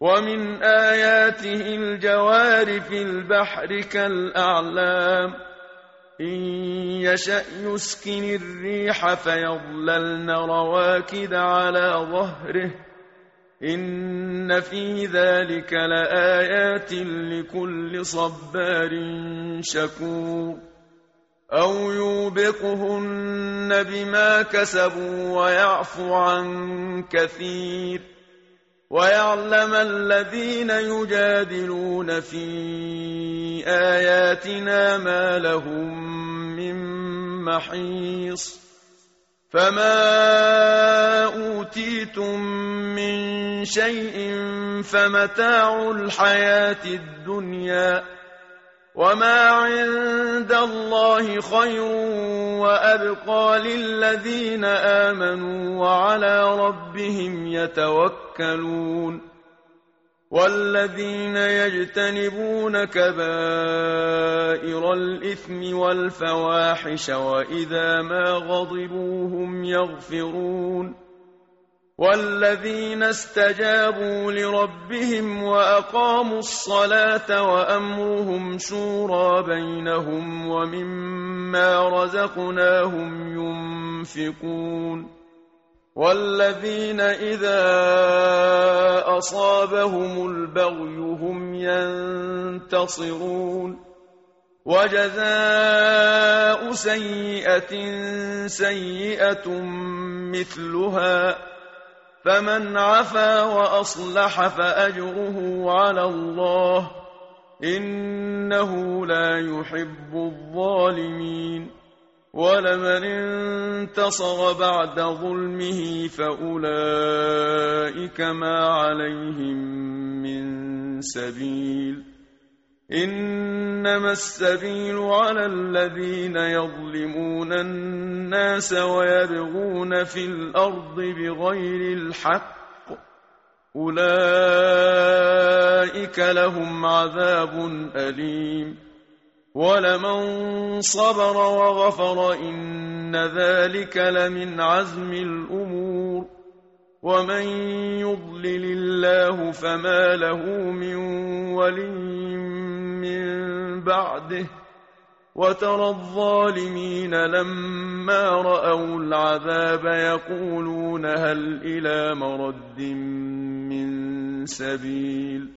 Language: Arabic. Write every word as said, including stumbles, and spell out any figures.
ومن آياته الجوار في البحر كالأعلام إن يشأ يسكن الريح فيظللن رواكد على ظهره إن في ذلك لآيات لكل صبار شكور أو يوبقهن بما كسبوا ويعفو عن كثير ويعلم الذين يجادلون في آياتنا ما لهم من محيص فما أوتيتم من شيء فمتاع الحياة الدنيا وما عند الله خير وأبقى للذين آمنوا وعلى ربهم يتوكلون والذين يجتنبون كبائر الإثم والفواحش وإذا ما غضبوا هم يغفرون والذين استجابوا لربهم وأقاموا الصلاة وأمرهم شورى بينهم ومما رزقناهم ينفقون والذين إذا أصابهم البغي هم ينتصرون وجزاء سيئة سيئة مثلها فمن عفا وأصلح فأجره على الله إنه لا يحب الظالمين ولمن انتصر بعد ظلمه فأولئك ما عليهم من سبيل إنما السبيل على الذين يظلمون الناس ويبغون في الأرض بغير الحق أولئك لهم عذاب أليم ولمن صبر وغفر إن ذلك لمن عزم الأمور ومن يضلل الله فما له من ولي من بعده وترى الظالمين لما رأوا العذاب يقولون هل إلى مرد من سبيل